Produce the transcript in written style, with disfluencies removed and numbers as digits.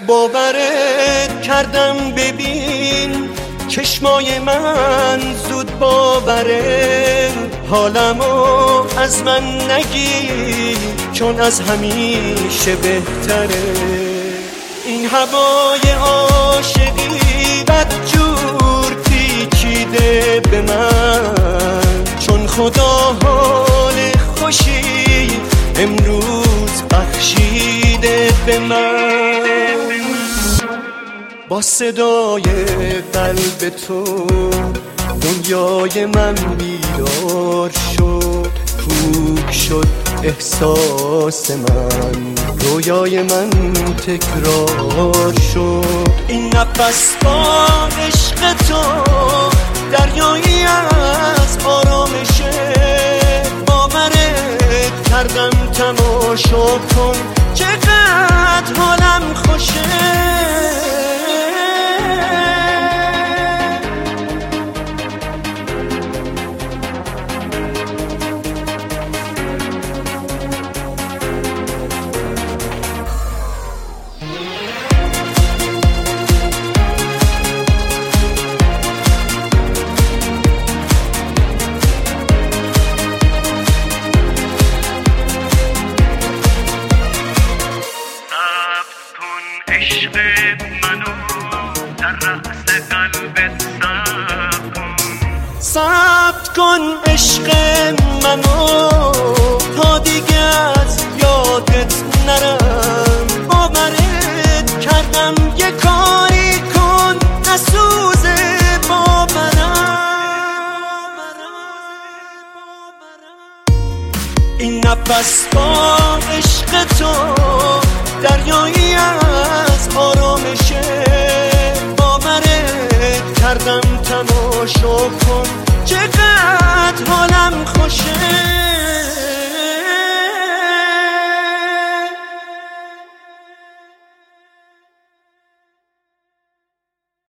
باورت کردم ببین چشمای من زود باوره، حالمو از من نگیر چون از همیشه بهتره. این هوای عاشقی بدجور پیچیده به من، چون خدا حال خوشی امروز بخشیده به من. با صدای قلب تو دنیای من بیدار شد، کوک شد احساس من، رویای من تکرار شد. این نفس با عشق تو دریایی از آرامشه، باورت کردم تماشا کن چقدر حالم خوشه. عشق منو در رأس قلبت ثبت کن عشق منو تا دیگه از یادت نرم. باورت کردم یه کاری کن نسوزه باورم. این نفس با عشق تو دریایی از آرامشه، باورت کردم تماشا کن چقدر حالم خوشه.